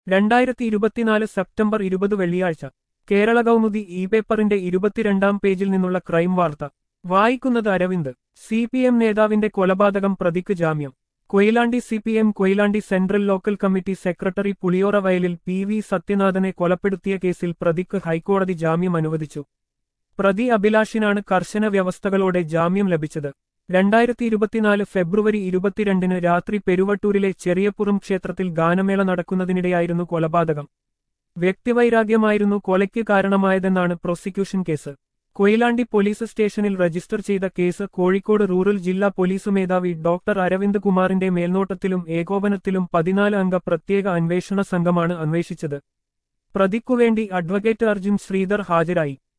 2024 September 20 വെള്ളിയാഴ്ച Kerala Kaumudi E പേപ്പറിന്റെ 22-ാം പേജിൽ നിന്നുള്ള ക്രൈം വാർത്ത വായിക്കുന്നത് അരവിന്ദ്. CPM നേതാവിന്റെ കൊലപാതകം പ്രതിക്ക് ജാമ്യം. Koyilandy CPM Koyilandy central local committee secretary Puliyora വയലിൽ PV സത്യനാഥനെ കൊലപ്പെടുത്തിയ കേസിൽ പ്രതിക്ക് ഹൈക്കോടതി ജാമ്യം അനുവദിച്ചു. പ്രതി അഭിലാഷിനാണ് കർശന വ്യവസ്ഥകളോടെ ജാമ്യം ലഭിച്ചത്. 2024 ഫെബ്രുവരി 22 രാത്രി പെരുവട്ടൂരിലെ ചെറിയപ്പുറം ക്ഷേത്രത്തിൽ ഗാനമേള നടക്കുന്നതിനിടെയായിരുന്നു കൊലപാതകം. വ്യക്തിവൈരാഗ്യമായിരുന്നു കൊലയ്ക്ക് കാരണമായതെന്നാണ് പ്രോസിക്യൂഷൻ കേസ്. കൊയിലാണ്ടി പോലീസ് സ്റ്റേഷനിൽ രജിസ്റ്റർ ചെയ്ത കേസ് കോഴിക്കോട് റൂറൽ ജില്ലാ പോലീസ് മേധാവി ഡോക്ടർ അരവിന്ദ് കുമാറിന്റെ മേൽനോട്ടത്തിലും ഏകോപനത്തിലും 14 അംഗ പ്രത്യേക അന്വേഷണ സംഘമാണ് അന്വേഷിച്ചത്. പ്രതിക്കുവേണ്ടി അഡ്വക്കേറ്റ് അർജുൻ ശ്രീധർ ഹാജരായി.